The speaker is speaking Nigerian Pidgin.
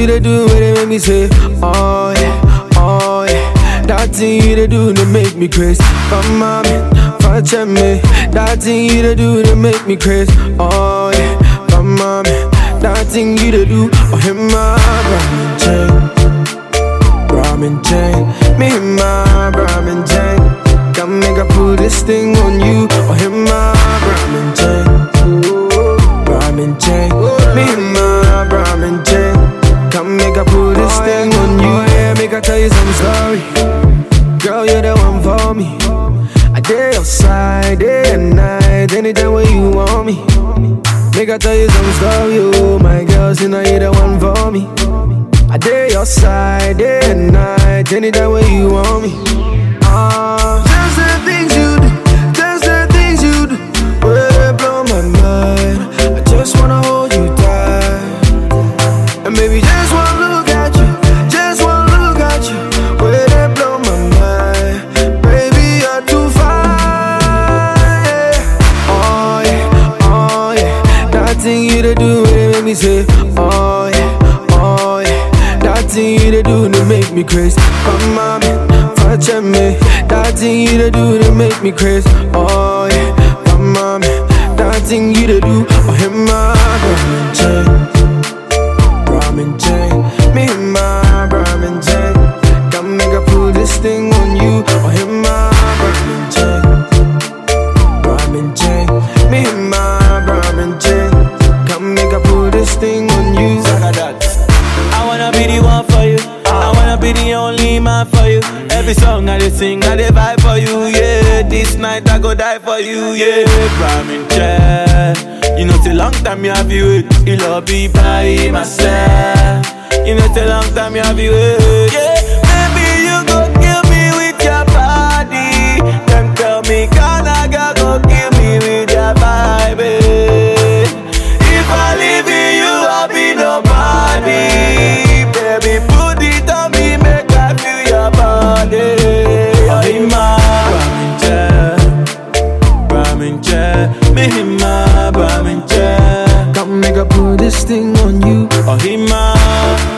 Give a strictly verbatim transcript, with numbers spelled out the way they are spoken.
you to do when they make me say, oh yeah, oh yeah. That thing you to do to make me crazy. Come on, touch me. That thing you to do to make me crazy. Oh yeah, come on, that thing you to do. Oh, him my Brahmin chain, Brahmin chain. Me him my Brahmin chain. Come make I put this thing on you. Oh, him my Brahmin chain, Brahmin chain. Me him my Brahmin chain. Come make I put this thing on you. Yeah, make I tell you some story. Girl, you're the one for me. I day outside, day and night, anytime when you want me. Make I tell you some story, oh my girl, you know you're the one for me. I day outside, day and night, anytime when you want me. Ah, just the things you do, just the things you do, will blow my mind. I just wanna hold you tight, and baby, just one look at you, just one look at you, will they blow my mind. Baby, you're too fine, yeah. Oh yeah, oh yeah. That thing you to do when they make me say, oh yeah, oh yeah. That thing you to do to make me crazy. Come on, touch me. That thing you to do to make me crazy. Oh yeah, come on, that thing you to do. Oh, him my Brahmin chain, Brahmin chain. Me my Brahmin chain. Come make I put this thing on you. Oh, him my Brahmin chain, Brahmin chain. Me my Brahmin chain. Come make I put this thing on you. I wanna be the one for you. I wanna be the only man for you. Every song I dey sing, I dey vibe for you, yeah. This night I go die for you, yeah. Brahmin chair. You know it's a long time you have you wait. You love be by myself. You know it's a long time you have you wait, yeah. Maybe you go kill me with your body. Them tell me Ghana girl go kill me with your vibe, eh. If I leave you, I'll be nobody. Baby, put it on me, make I feel your body. Oh, him my Brahmin chair, Brahmin chair. Me him my Brahmin chair. Come make I put this thing on you. Oh, him my